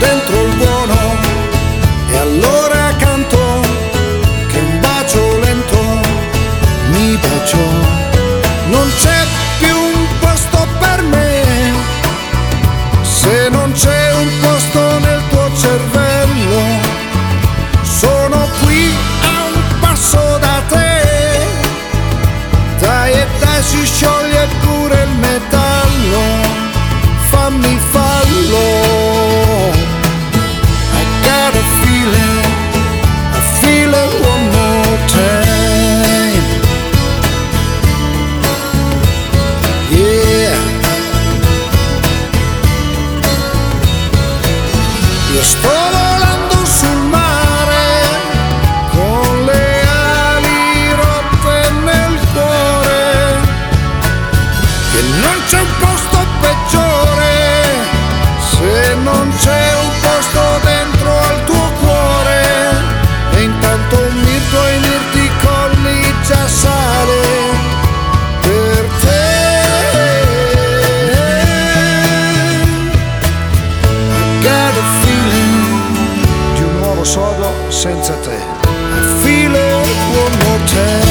dentro il buono, e allora canto che un bacio lento mi baciò. Non c'è più un posto per me, se non c'è un posto nel tuo cervello. Sono qui a un passo da te, dai e dai, si scioglie pure il metallo, fammi fallo. I got a feel it one more time. Yeah. Io sto volando sul mare con le ali rotte nel cuore, che non c'è un posto peggiore, se non c'è un posto dentro al tuo cuore. E intanto un mirto ai mirti colli già sale per te. I got a feeling di un nuovo sodo senza te. I feel it one more time.